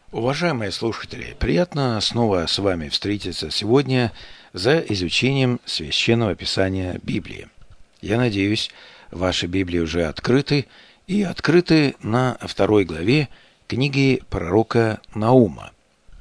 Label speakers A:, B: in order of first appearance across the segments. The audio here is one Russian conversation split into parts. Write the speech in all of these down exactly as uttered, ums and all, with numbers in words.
A: Уважаемые слушатели, приятно снова с вами встретиться сегодня за изучением Священного Писания Библии. Я надеюсь, ваши Библии уже открыты и открыты на второй главе книги пророка Наума.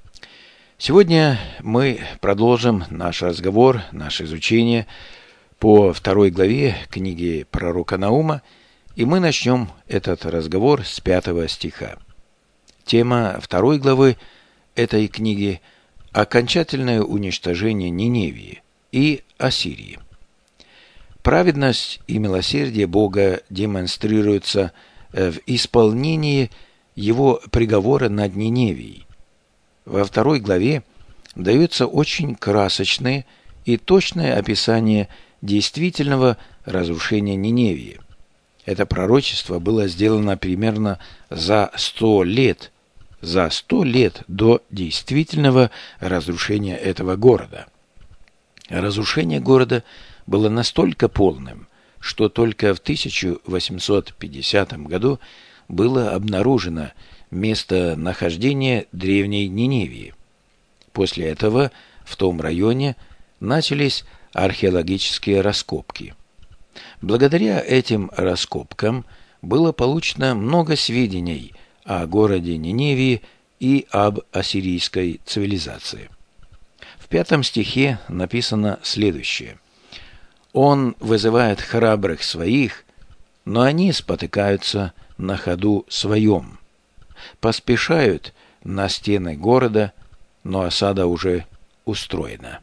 A: Сегодня мы продолжим наш разговор, наше изучение по второй главе книги пророка Наума, и мы начнем этот разговор с пятого стиха. Тема второй главы этой книги – окончательное уничтожение Ниневии и Ассирии. Праведность и милосердие Бога демонстрируются в исполнении Его приговора над Ниневией. Во второй главе дается очень красочное и точное описание действительного разрушения Ниневии. Это пророчество было сделано примерно за сто лет за сто лет до действительного разрушения этого города. Разрушение города было настолько полным, что только в тысяча восемьсот пятидесятом году было обнаружено местонахождение древней Ниневии. После этого в том районе начались археологические раскопки. Благодаря этим раскопкам было получено много сведений о городе Ниневии и об ассирийской цивилизации. В пятом стихе написано следующее. «Он вызывает храбрых своих, но они спотыкаются на ходу своем. Поспешают на стены города, но осада уже устроена».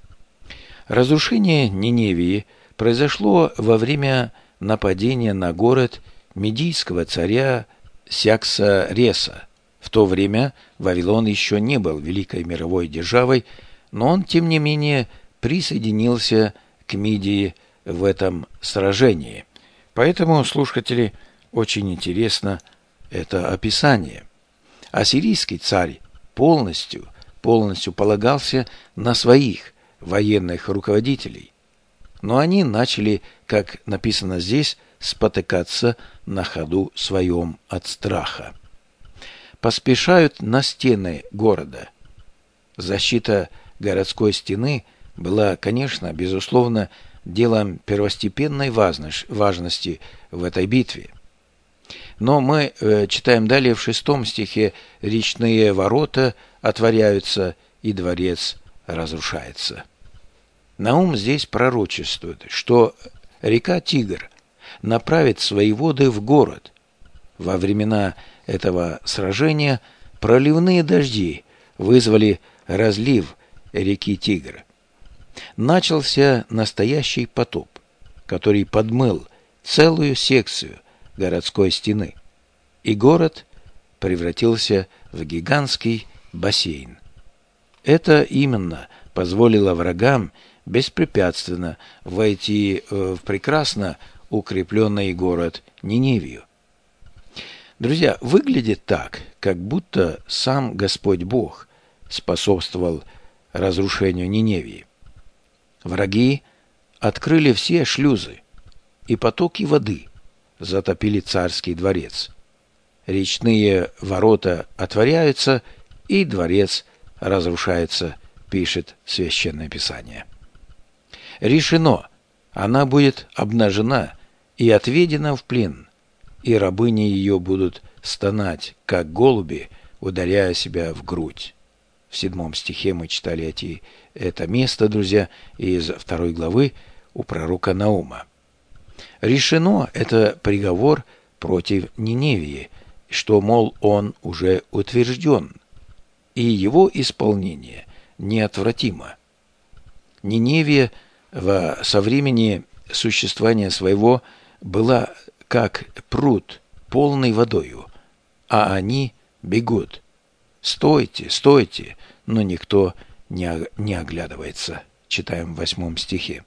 A: Разрушение Ниневии произошло во время нападения на город медийского царя Сякса-Реса. В то время Вавилон еще не был великой мировой державой, но он, тем не менее, присоединился к Мидии в этом сражении. Поэтому, слушатели, очень интересно это описание. Ассирийский царь полностью, полностью полагался на своих военных руководителей, но они начали, как написано здесь, спотыкаться на ходу своем от страха. Поспешают на стены города. Защита городской стены была, конечно, безусловно, делом первостепенной важности в этой битве. Но мы э, читаем далее в шестом стихе: «Речные ворота отворяются, и дворец разрушается». Наум здесь пророчествует, что река Тигр направит свои воды в город. Во времена этого сражения проливные дожди вызвали разлив реки Тигр. Начался настоящий потоп, который подмыл целую секцию городской стены, и город превратился в гигантский бассейн. Это именно позволило врагам беспрепятственно войти в прекрасно укрепленный город Ниневию. Друзья, выглядит так, как будто сам Господь Бог способствовал разрушению Ниневии. Враги открыли все шлюзы, и потоки воды затопили царский дворец. Речные ворота отворяются, и дворец разрушается, пишет Священное Писание. Решено, она будет обнажена и отведена в плен, и рабыни ее будут стонать, как голуби, ударяя себя в грудь. В седьмом стихе мы читали эти, это место, друзья, из второй главы у пророка Наума. Решено – это приговор против Ниневии, что, мол, он уже утвержден, и его исполнение неотвратимо. Ниневия в, со времени существования своего была как пруд, полный водою, а они бегут. «Стойте, стойте!» но никто не, не оглядывается. Читаем в восьмом стихе.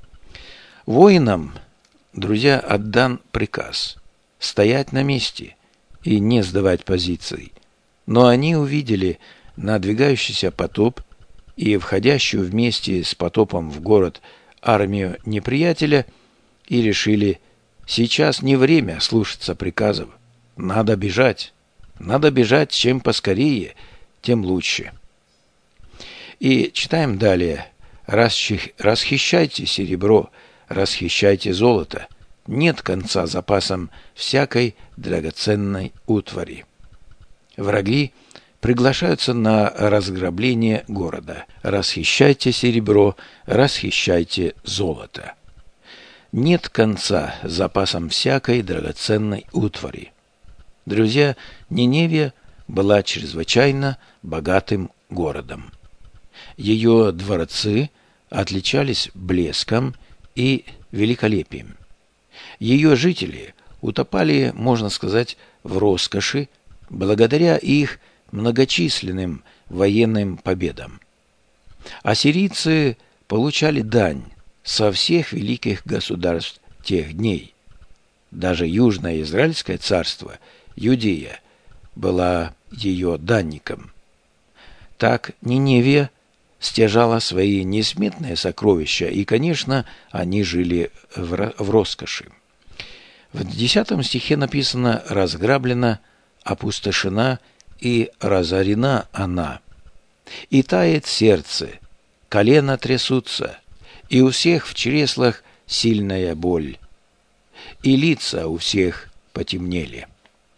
A: Воинам, друзья, отдан приказ стоять на месте и не сдавать позиций, но они увидели надвигающийся потоп и входящую вместе с потопом в город армию неприятеля и решили: сейчас не время слушаться приказов, надо бежать. Надо бежать чем поскорее, тем лучше. И читаем далее. «Расхищайте серебро, расхищайте золото. Нет конца запасам всякой драгоценной утвари». Враги приглашаются на разграбление города. Расхищайте серебро, расхищайте золото. Нет конца запасам всякой драгоценной утвари. Друзья, Ниневия была чрезвычайно богатым городом. Ее дворцы отличались блеском и великолепием. Ее жители утопали, можно сказать, в роскоши благодаря их многочисленным военным победам. Ассирийцы получали дань со всех великих государств тех дней. Даже Южное Израильское царство, Иудея, была ее данником. Так Ниневия стяжала свои несметные сокровища, и, конечно, они жили в, в роскоши. В десятом стихе написано «разграблена, опустошена и разорена она. И тает сердце, колена трясутся, и у всех в чреслах сильная боль, и лица у всех потемнели».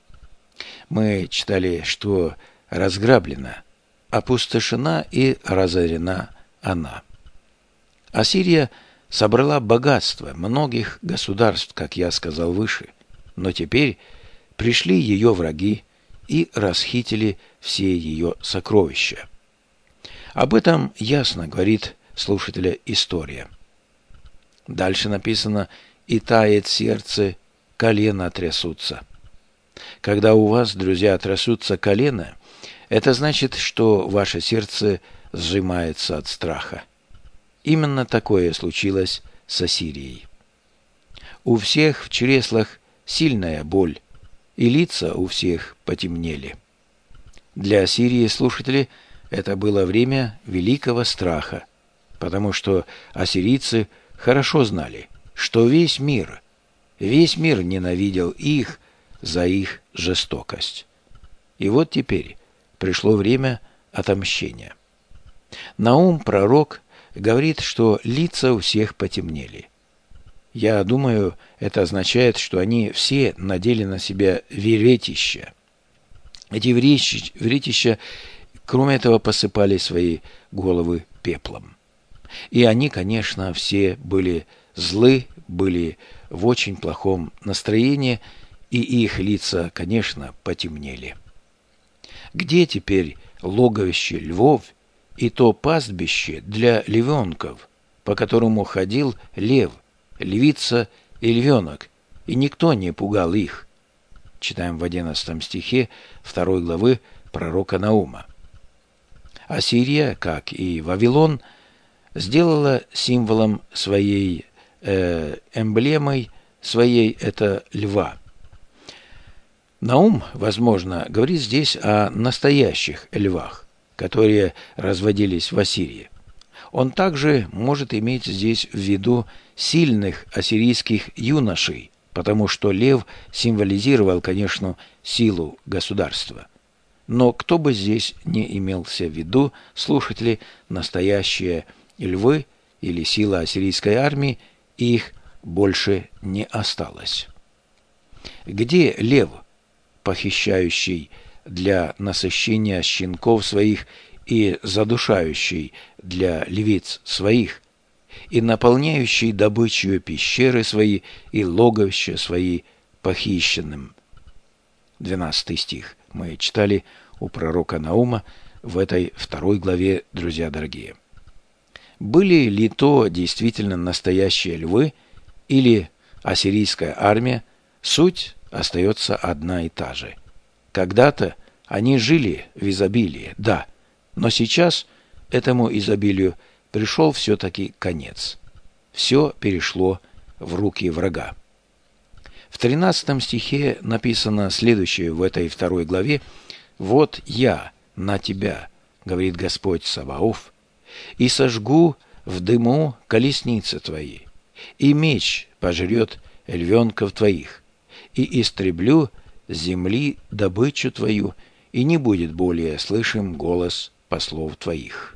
A: Мы читали, что разграблена, опустошена и разорена она. Ассирия собрала богатство многих государств, как я сказал выше, но теперь пришли ее враги и расхитили все ее сокровища. Об этом ясно говорит слушателя история. Дальше написано «и тает сердце, колена трясутся». Когда у вас, друзья, трясутся колена, это значит, что ваше сердце сжимается от страха. Именно такое случилось с Ассирией. У всех в чреслах сильная боль, и лица у всех потемнели. Для Ассирии, слушатели, это было время великого страха, потому что ассирийцы хорошо знали, что весь мир, весь мир ненавидел их за их жестокость. И вот теперь пришло время отомщения. Наум, пророк, говорит, что лица у всех потемнели. Я думаю, это означает, что они все надели на себя веретища. Эти веретища, кроме этого, посыпали свои головы пеплом. И они, конечно, все были злы, были в очень плохом настроении, и их лица, конечно, потемнели. Где теперь логовище львов и то пастбище для львенков, по которому ходил лев, львица и львенок, и никто не пугал их? Читаем в одиннадцатом стихе второй главы пророка Наума. Ассирия, как и Вавилон, сделала символом своей э, эмблемой своей это льва. Наум, возможно, говорит здесь о настоящих львах, которые разводились в Ассирии. Он также может иметь здесь в виду сильных ассирийских юношей, потому что лев символизировал, конечно, силу государства. Но кто бы здесь не имелся в виду, слушатели, настоящие львы или сила ассирийской армии, их больше не осталось. Где лев, похищающий для насыщения щенков своих и задушающий для львиц своих, и наполняющий добычу пещеры свои и логовища свои похищенным? двенадцатый стих мы читали у пророка Наума в этой второй главе, друзья дорогие. Были ли то действительно настоящие львы или ассирийская армия, суть остается одна и та же. Когда-то они жили в изобилии, да, но сейчас этому изобилию пришел все-таки конец. Все перешло в руки врага. В тринадцатом стихе написано следующее в этой второй главе: «Вот я на тебя, говорит Господь Саваоф, и сожгу в дыму колесницы твои, и меч пожрет львенков твоих, и истреблю земли добычу твою, и не будет более слышим голос послов твоих».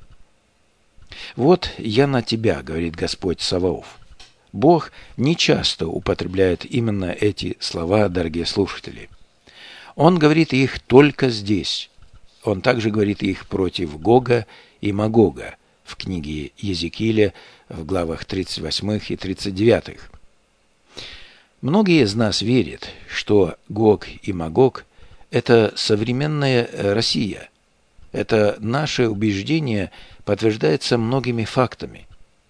A: «Вот я на тебя, — говорит Господь Саваоф». Бог нечасто употребляет именно эти слова, дорогие слушатели. Он говорит их только здесь. Он также говорит их против Гога и Магога в книге Иезекииля в главах тридцать восемь и тридцать девять. Многие из нас верят, что Гог и Магог – это современная Россия. Это наше убеждение подтверждается многими фактами.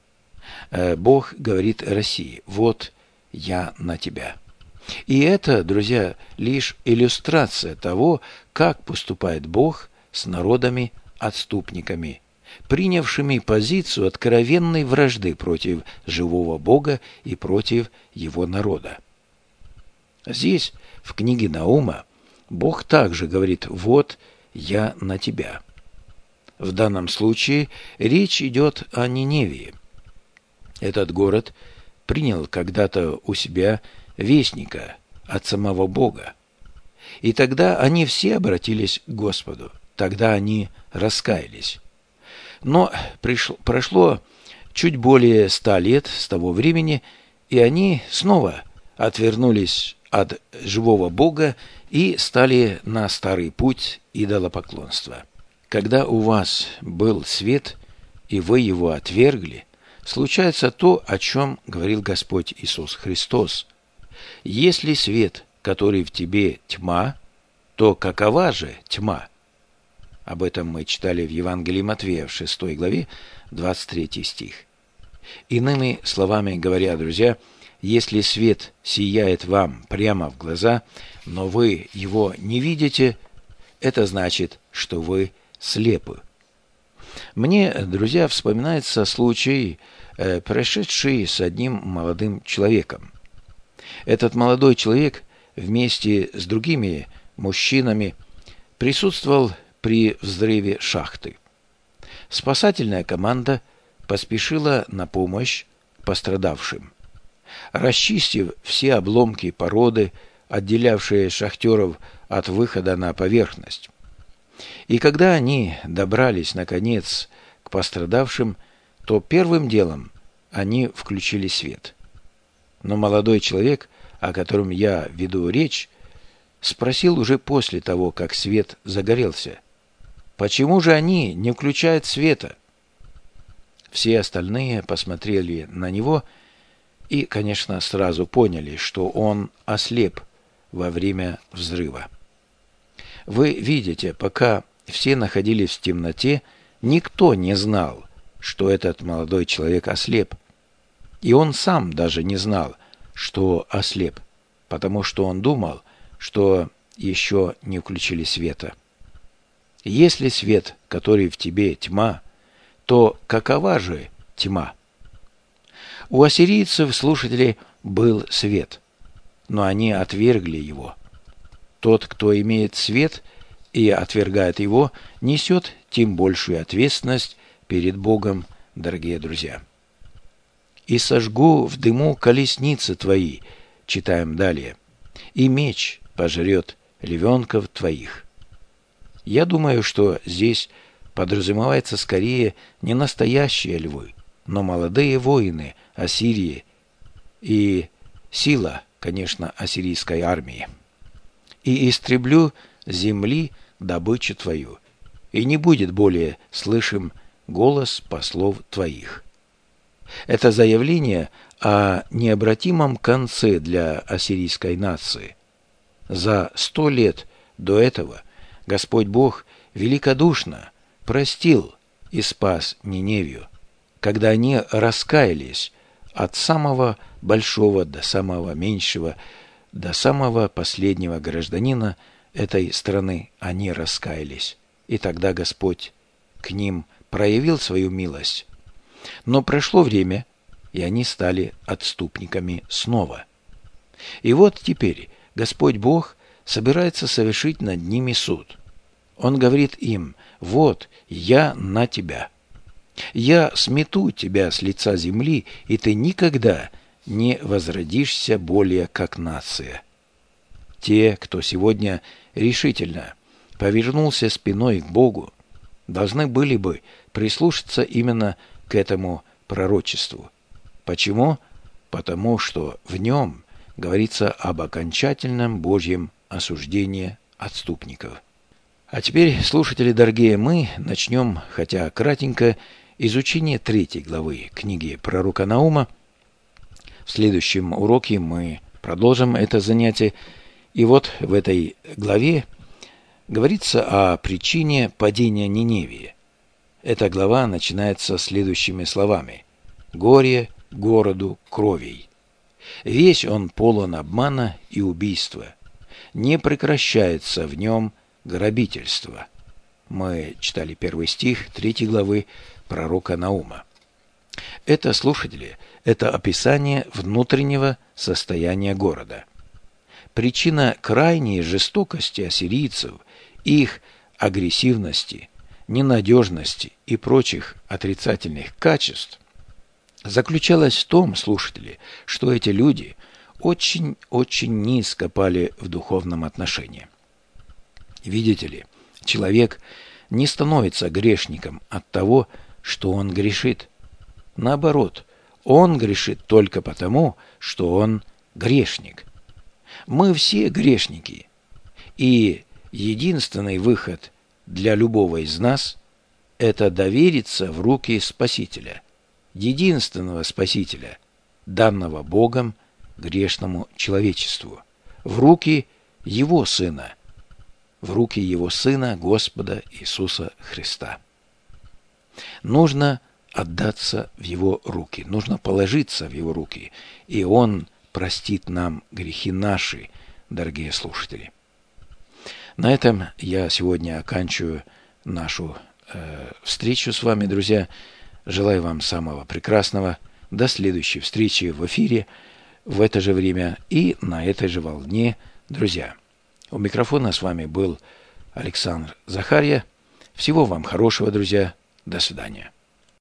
A: Бог говорит России: «Вот я на тебя». И это, друзья, лишь иллюстрация того, как поступает Бог с народами-отступниками, принявшими позицию откровенной вражды против живого Бога и против его народа. Здесь, в книге Наума, Бог также говорит: «Вот я на тебя». В данном случае речь идет о Ниневии. Этот город принял когда-то у себя вестника от самого Бога. И тогда они все обратились к Господу. Тогда они раскаялись. Но пришло, прошло чуть более ста лет с того времени, и они снова отвернулись от живого Бога и стали на старый путь идолопоклонства. Когда у вас был свет, и вы его отвергли, случается то, о чем говорил Господь Иисус Христос. «Если свет, который в тебе, тьма, то какова же тьма?» Об этом мы читали в Евангелии Матфея в шестой главе, двадцать третий стих. Иными словами говоря, друзья, если свет сияет вам прямо в глаза, но вы его не видите, это значит, что вы слепы. Мне, друзья, вспоминается случай, э, происшедший с одним молодым человеком. Этот молодой человек вместе с другими мужчинами присутствовал при взрыве шахты. Спасательная команда поспешила на помощь пострадавшим. Расчистив все обломки породы, отделявшие шахтеров от выхода на поверхность. И когда они добрались, наконец, к пострадавшим, то первым делом они включили свет. Но молодой человек, о котором я веду речь, спросил уже после того, как свет загорелся: «Почему же они не включают света?» Все остальные посмотрели на него и, конечно, сразу поняли, что он ослеп во время взрыва. Вы видите, пока все находились в темноте, никто не знал, что этот молодой человек ослеп. И он сам даже не знал, что ослеп, потому что он думал, что еще не включили света. Если свет, который в тебе, тьма, то какова же тьма? У ассирийцев, слушателей, был свет, но они отвергли его. Тот, кто имеет свет и отвергает его, несет тем большую ответственность перед Богом, дорогие друзья. «И сожгу в дыму колесницы твои», читаем далее, «и меч пожрет львенков твоих». Я думаю, что здесь подразумевается скорее не настоящие львы, но молодые воины Ассирии и сила, конечно, ассирийской армии. «И истреблю земли добычу твою, и не будет более слышим голос послов твоих». Это заявление о необратимом конце для ассирийской нации. За сто лет до этого Господь Бог великодушно простил и спас Ниневию, когда они раскаялись от самого большого до самого меньшего, до самого последнего гражданина этой страны они раскаялись. И тогда Господь к ним проявил свою милость. Но прошло время, и они стали отступниками снова. И вот теперь Господь Бог собирается совершить над ними суд. Он говорит им: «Вот я на тебя. Я смету тебя с лица земли, и ты никогда не возродишься более как нация». Те, кто сегодня решительно повернулся спиной к Богу, должны были бы прислушаться именно к этому пророчеству. Почему? Потому что в нем говорится об окончательном Божьем осуждении отступников. А теперь, слушатели дорогие, мы начнем, хотя кратенько, изучение третьей главы книги пророка Наума. В следующем уроке мы продолжим это занятие. И вот в этой главе говорится о причине падения Ниневии. Эта глава начинается следующими словами: «Горе городу кровей. Весь он полон обмана и убийства. Не прекращается в нем грабительство». Мы читали первый стих третьей главы пророка Наума. Это, слушатели, это описание внутреннего состояния города. Причина крайней жестокости ассирийцев, их агрессивности, ненадежности и прочих отрицательных качеств заключалась в том, слушатели, что эти люди очень-очень низко пали в духовном отношении. Видите ли, человек не становится грешником от того, что он грешит. Наоборот, он грешит только потому, что он грешник. Мы все грешники, и единственный выход для любого из нас – это довериться в руки Спасителя, единственного Спасителя, данного Богом грешному человечеству, в руки Его Сына, в руки Его Сына, Господа Иисуса Христа. Нужно отдаться в Его руки, нужно положиться в Его руки, и Он простит нам грехи наши, дорогие слушатели. На этом я сегодня оканчиваю нашу э, встречу с вами, друзья. Желаю вам самого прекрасного. До следующей встречи в эфире в это же время и на этой же волне, друзья. У микрофона с вами был Александр Захарья. Всего вам хорошего, друзья. До свидания.